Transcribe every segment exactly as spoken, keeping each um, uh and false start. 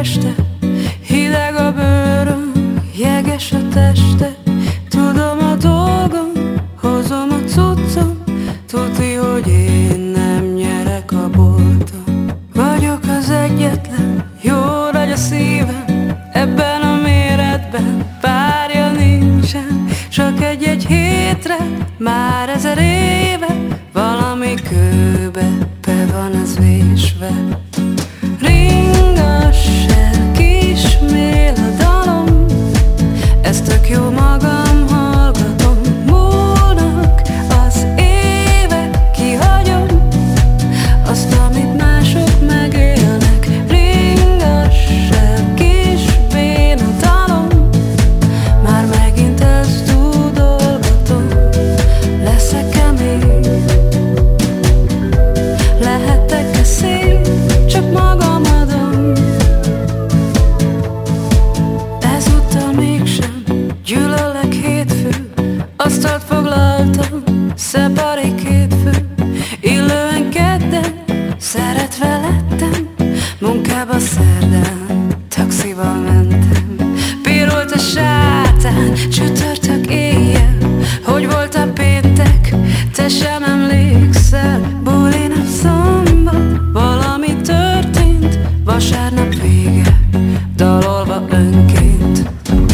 este, hideg a bőröm, jeges a teste. Tudom a dolgom, hozom a cuccom, tuti, hogy én nem nyerek a bolton. Vagyok az egyetlen, jó nagy a szívem, ebben a méretben párja nincsen. Csak egy-egy hétre, már ezer éve, valami kőbe be van az vésve. Ringass el, kismél a dalom, ez tök jó, magam hallgatom. Múlnak az évek, kihagyom azt, amit mások megélnek. Ringass el, kis béna dalom, már megint ezt dúdolgatom. Leszek-e még? Lehetek-e szép? Csak magam adom. Ezúttal mégsem gyűlölek hétfő, asztalt foglaltam, szepari két fő. Illően kedden, szeretve lettem, munkába szerdán, taxival mentem. Pirult a sátán, csütörtök éjjel, hogy volt a péntek, te sem emlékszel. Buli nap szombat, valami történt, vasárnap vége, dalolva önként.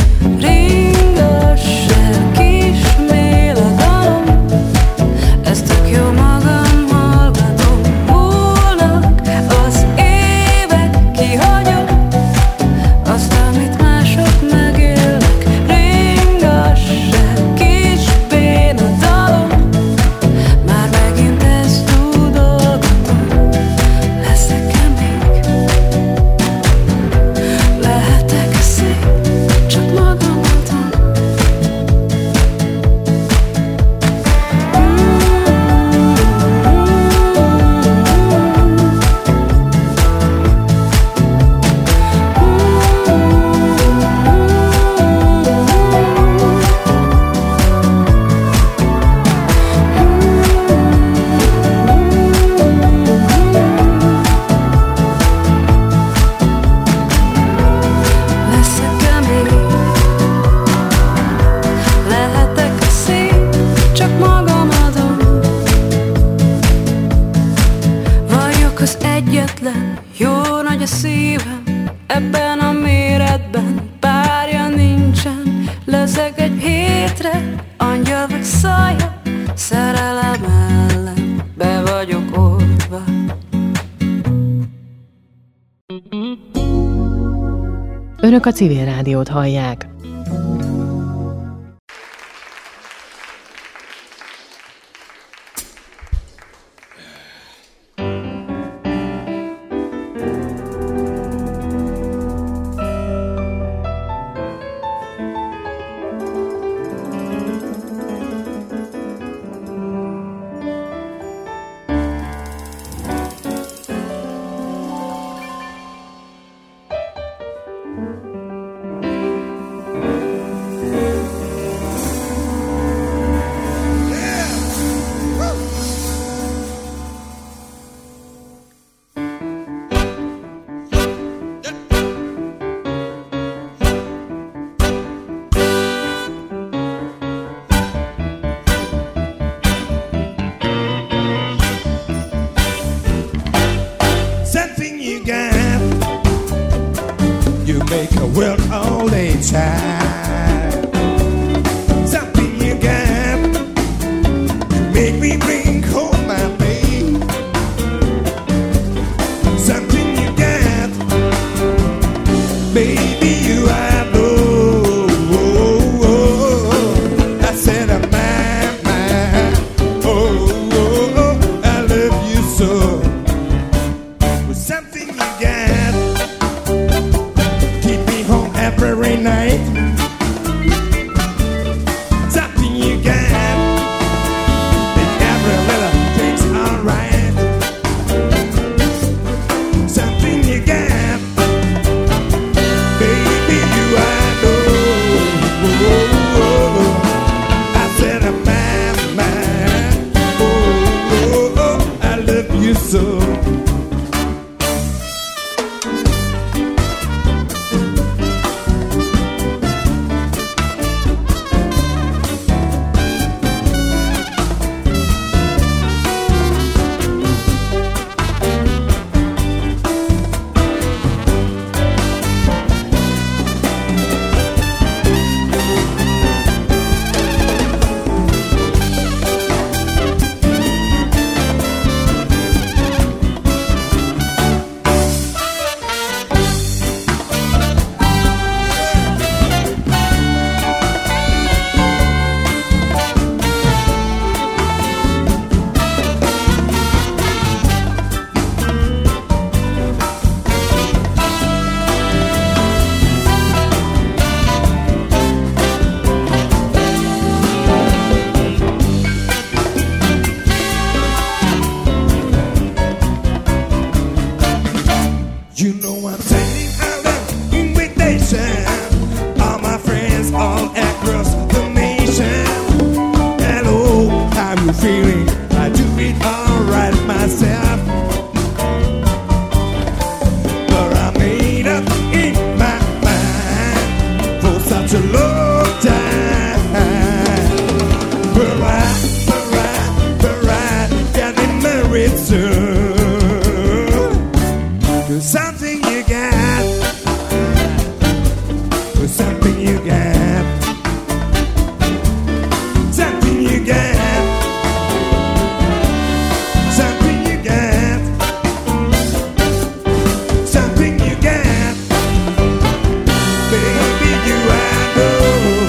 Ringass el, kismél a dalom, ez tök jó, magam hallgatom. Múlnak az évek, kihagyom azt, amit mások megélnek. Ringass el, kis béna dalom, már megint ezt dúdolgatom. Leszek-e még? Lehetek-e szép? Csak magam adom. Leszek-e még? Lehetek-e szép? Csak magam adom. Vagyok az egyetlen, jó nagy a szívem, ebben a méretben párja nincsen. Leszek egy hétre, angyal vagy szajja, szerelem ellen be vagyok oltva. Önök a Civil Rádiót hallják. Something you got, you make a world all the time. Something you got, you make me bring home my babe. Something you got, baby, you I know. I said I'm mine, mine. Oh, oh, oh, I love you so. Something you got, keep me home every night. Something you got, make every little thing's alright. Something you got, baby, you I know. Oh, oh, oh. I said I'm mine, mine. Oh, oh, oh, I love you so. you I know.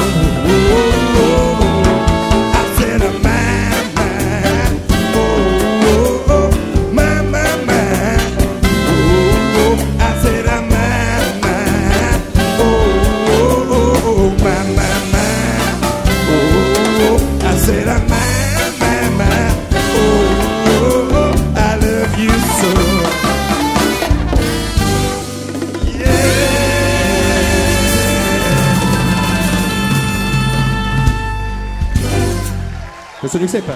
I said, my, my, oh, oh, my, my, my, oh, I said, my, my, oh, oh, my, my, my, oh, I said, my, my, my, oh, I love you so. Köszönjük szépen!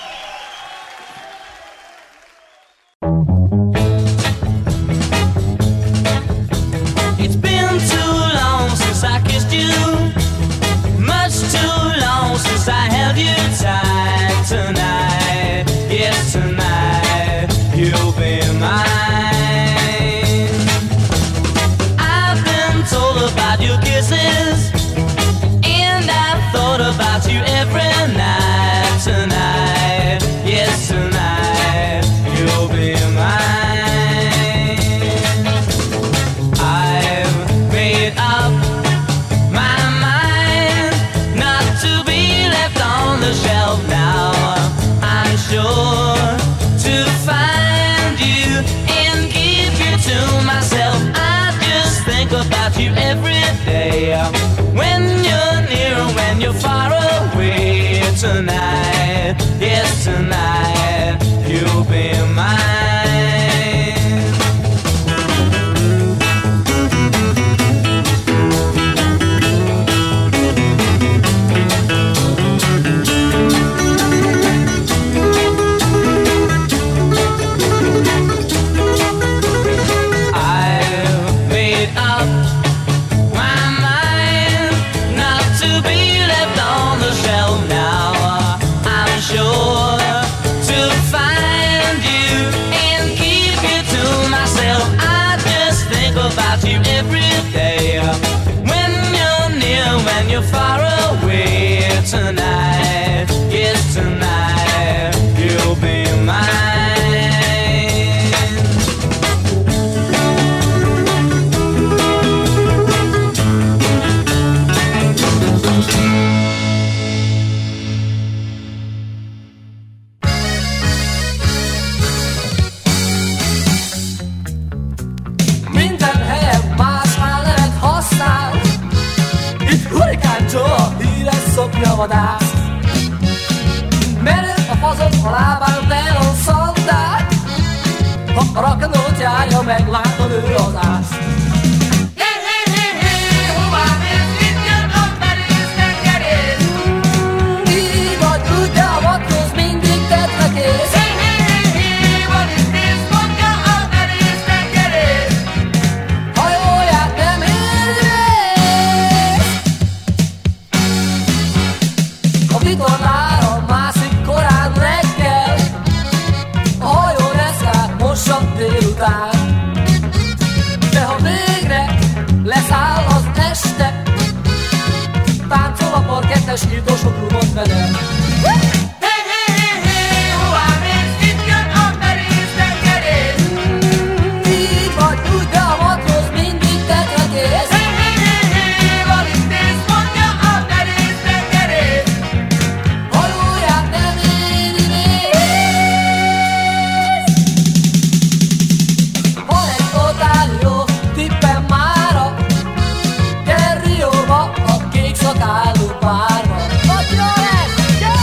It's been too long since I kissed you, much too long since I held you tight. Tonight, yes tonight, you'll be mine. I've been told about your kisses, and I've thought about you every night. Tonight, yes tonight, you'll be mine. I've made up my mind not to be left on the shelf now. I'm sure to find you and give you to myself. I just think about you every day, when you're near and when you're far away. Tonight, yes tonight, you'll be mine. I've made up my mind not to be left on the shelf now. Sure to find you and keep you to myself. I just think about you every day, when you're near, when you're far away. Tonight, yes tonight, you'll be mine. Vadász. Merő a fazon, a lábán telon szandál. Ha a rakanót járja, meglátod ő az ász. Hé, hé, hé, hé, hová mész, itt jön a merész tengerész. Így vagy úgy, de a matróz mindig tetre kész. Hé, hé, hé, hé, van itt néz, mondja a merész tengerész. Hajóját nem érdi rész. A vitorlára mászik korán reggel, a hajó reszkát mossa délután. De ha végre leszáll az este, táncol a parkettes, írtósok rumot fedel. Hé, hé, hé, hé, hová mész, itt jön a merész tengerész. Így vagy úgy, de a matróz mindig tetre kész. Hé, hé, hé, hé, van itt néz, mondja a merész tengerész. Hajóját nem éri rész. Van egy totál jó tippem mára, gyere Rióba, a kék szakálú párba. Nagy jó lesz, gyere!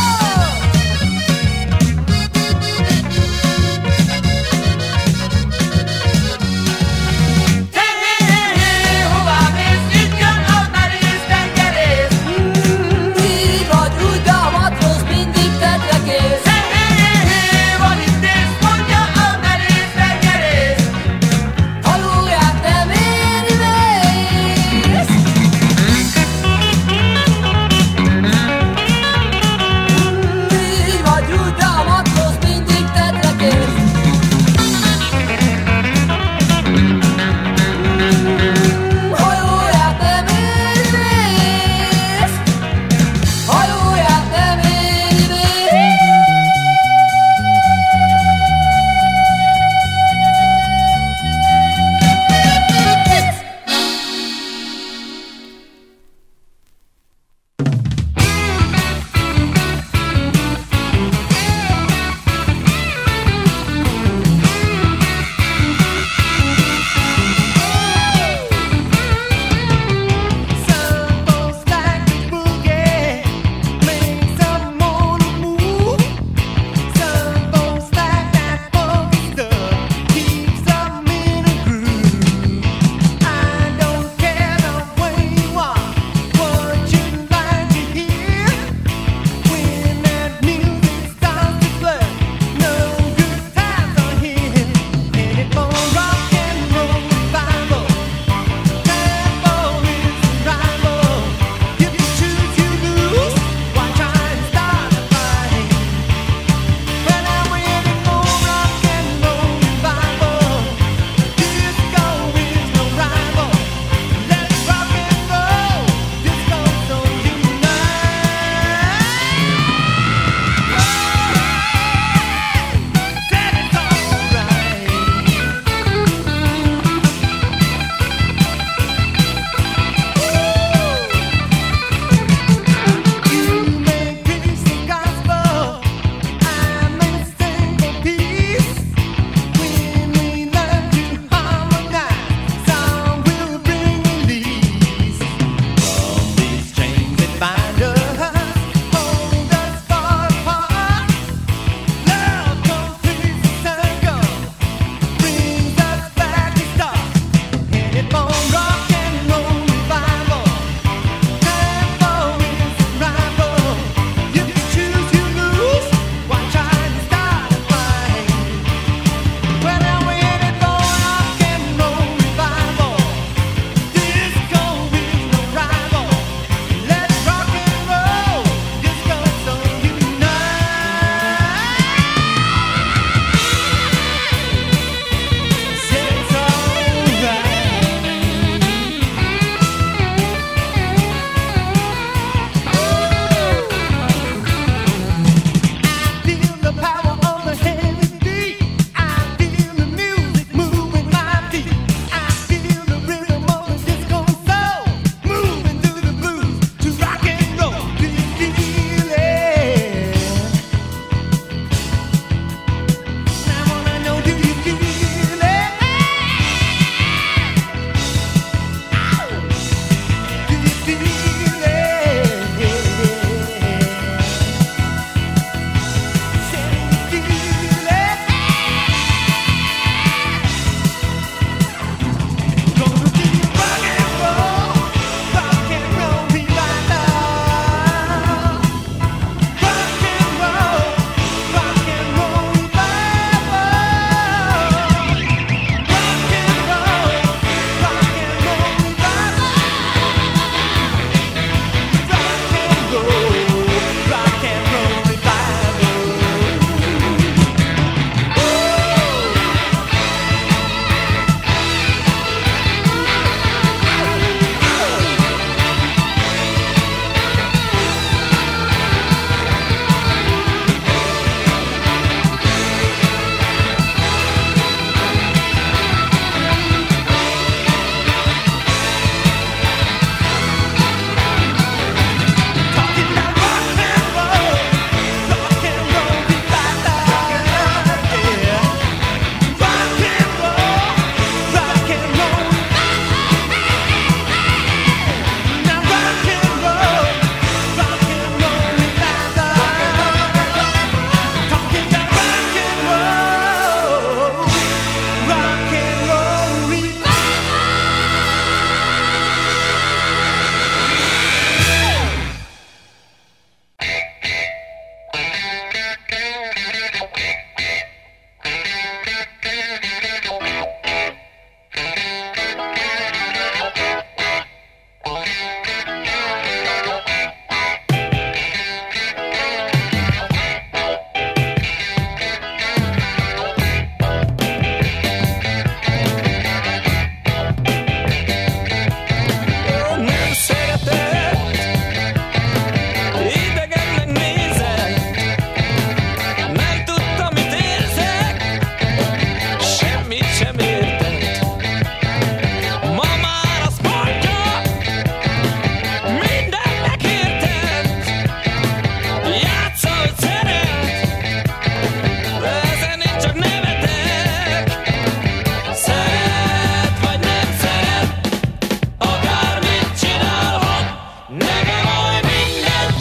nekem oly mindegy.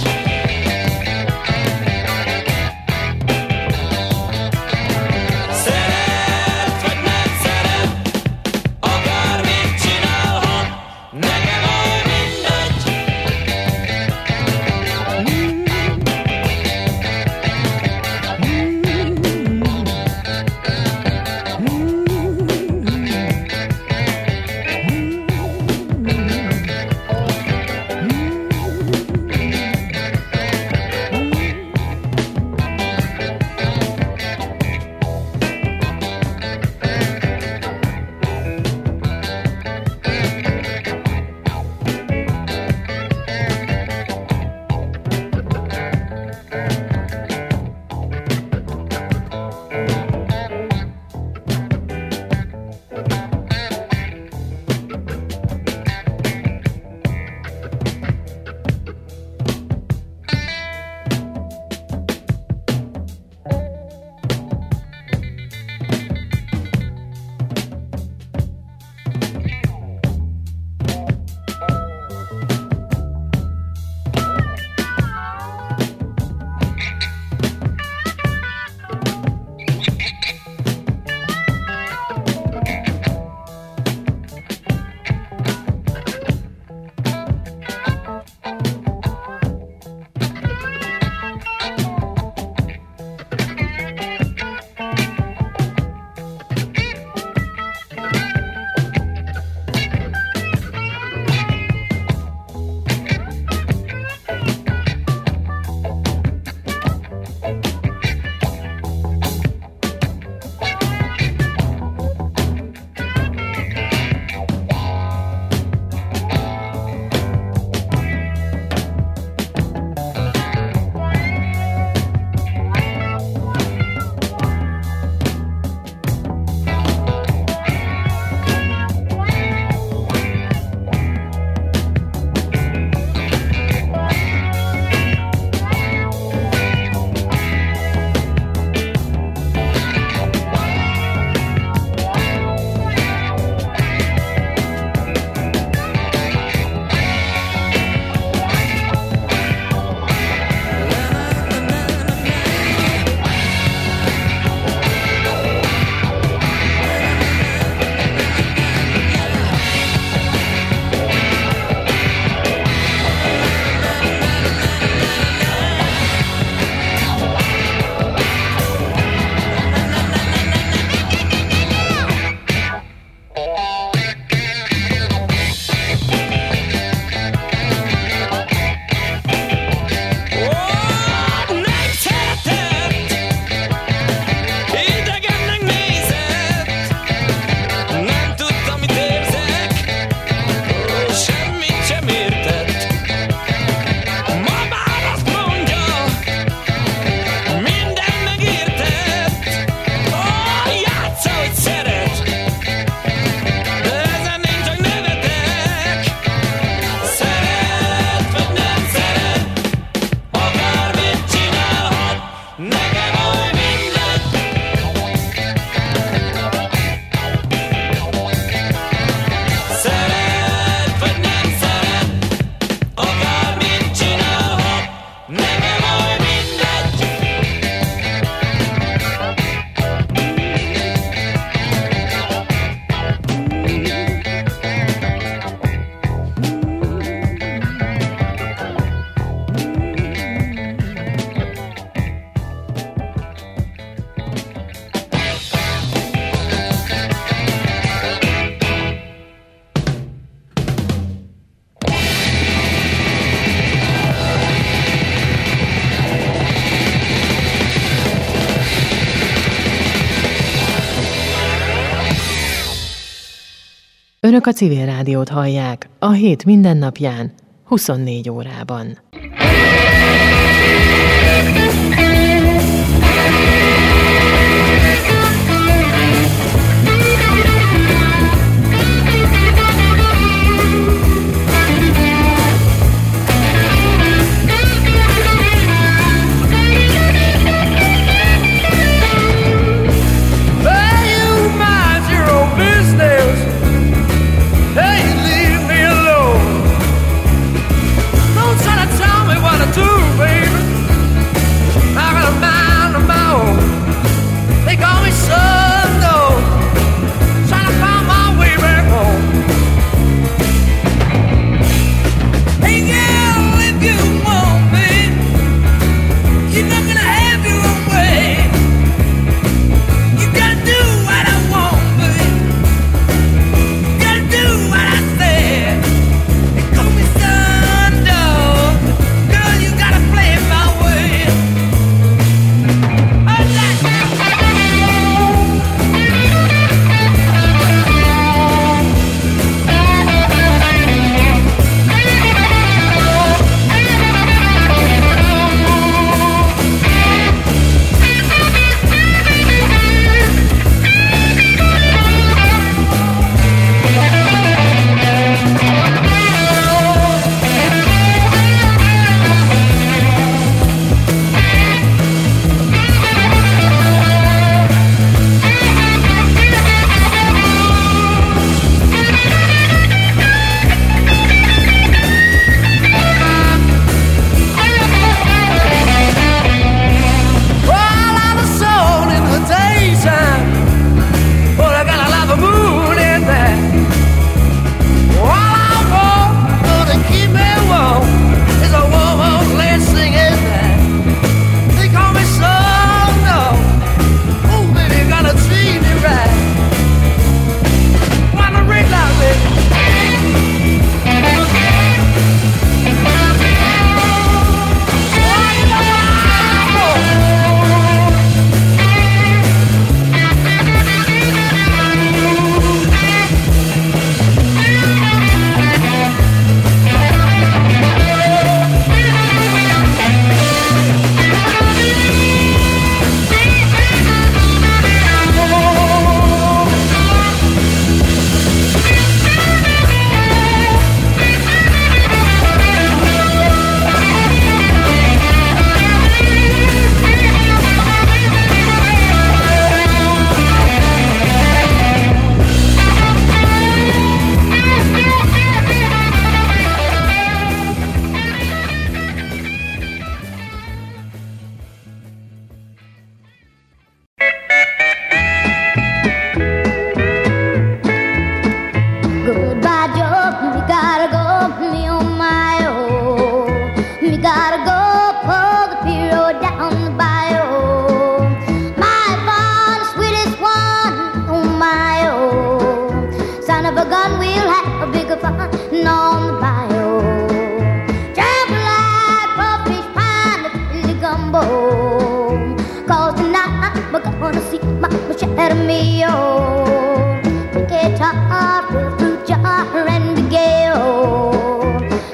Szeret vagy nem szeret, akármit csinálhat, nekem oly mindegy. Önök a Civil Rádiót hallják a hét mindennapján, huszonnégy órában. Hey, leave me alone.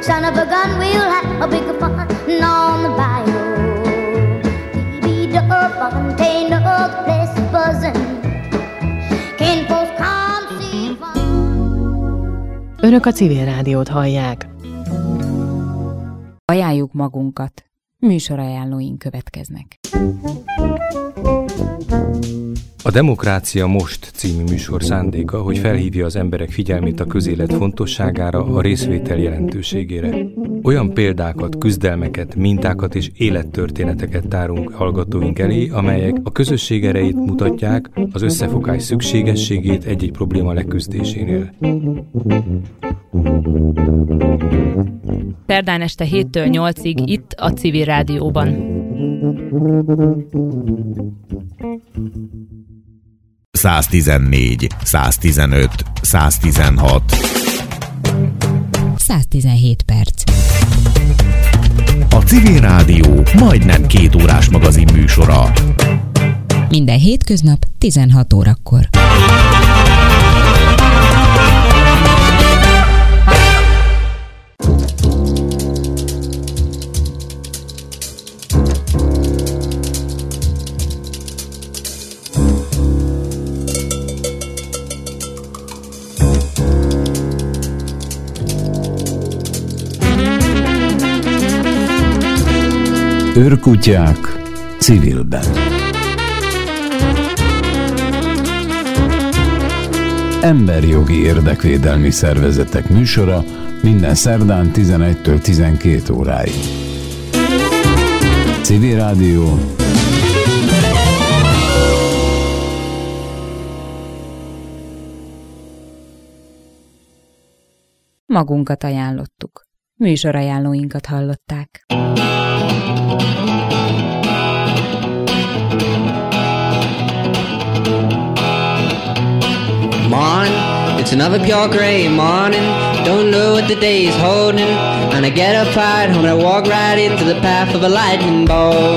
Son of a gun, we'll have a big fun on the bayou. Be-be-da, Fontaine, the place is buzzing. Can't folks come see fun. Önök a Civil Rádiót hallják. Ajánljuk magunkat. Műsorajánlóink következnek. A Demokrácia Most című műsor szándéka, hogy felhívja az emberek figyelmét a közélet fontosságára, a részvétel jelentőségére. Olyan példákat, küzdelmeket, mintákat és élettörténeteket tárunk hallgatóink elé, amelyek a közösség erejét mutatják, az összefogás szükségességét egy-egy probléma leküzdésénél. Szerdán este héttől nyolcig itt a Civil Rádióban. száztizennégy, száztizenöt, száztizenhat. száztizenhét perc. A Civil Rádió majdnem két órás magazin műsora. Minden hétköznap tizenhat órakor. Őrkutyák civilben. Emberjogi érdekvédelmi szervezetek műsora minden szerdán tizenegytől tizenkét óráig. Civil Rádió. Magunkat ajánlottuk. Műsorajánlóinkat hallották. Morning, it's another pure gray morning. Don't know what the day is holding. And I get up right home and I walk right into the path of a lightning bolt.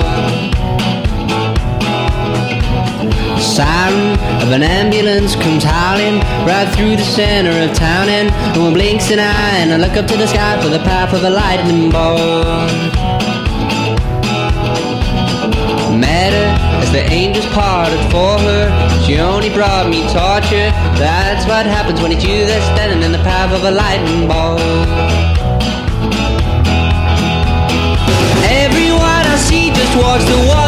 Siren of an ambulance comes howling right through the center of town, and no one blinks an eye, and I look up to the sky for the path of a lightning bolt. Met her as the angels parted for her. She only brought me torture. That's what happens when it's you that's standing in the path of a lightning bolt. Everyone I see just walks the walk.